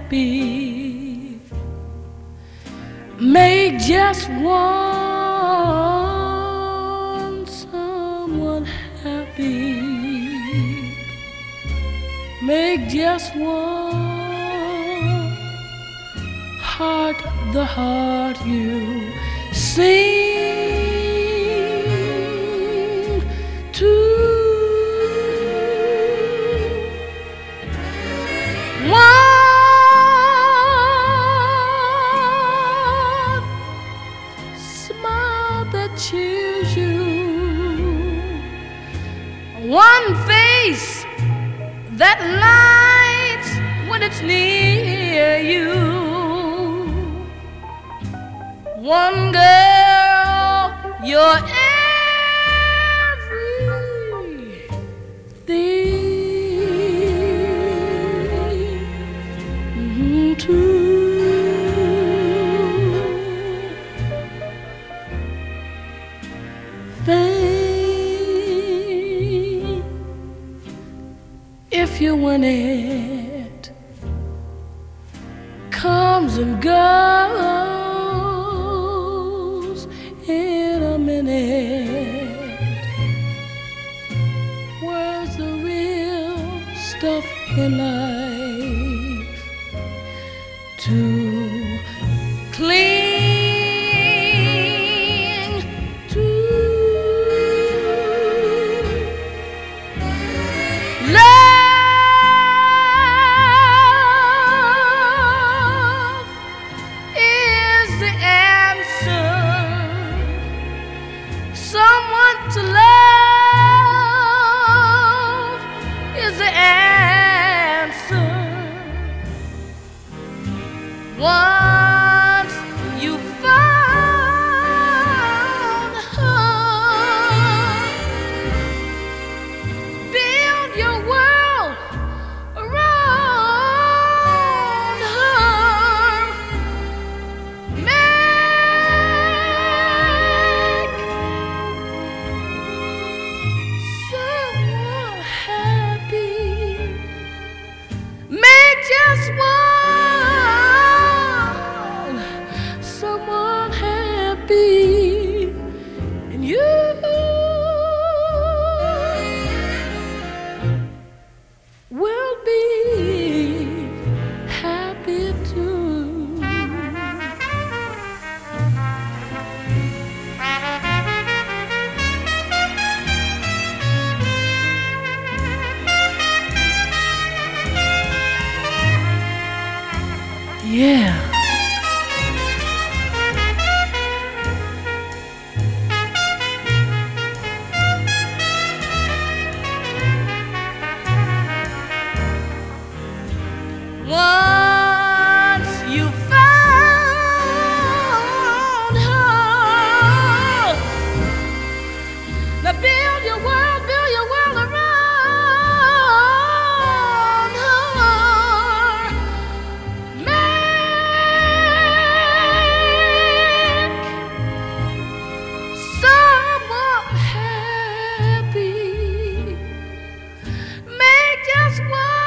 happy. Make just someone happy. Make just one heart the heart you sing to. One smile that cheers you, one face that lights when it's near you, one girl, you're everything too. Fame, if you win it, comes and goes in a minute. Where's the real stuff in life to cling to? Love is the answer. Someone to love is the answer. Once you found her, build your world around her. Make someone happy. Make just someone happy, and you will be happy too. Yeah. Once you found her, now build your world around her. Make someone happy. Make just one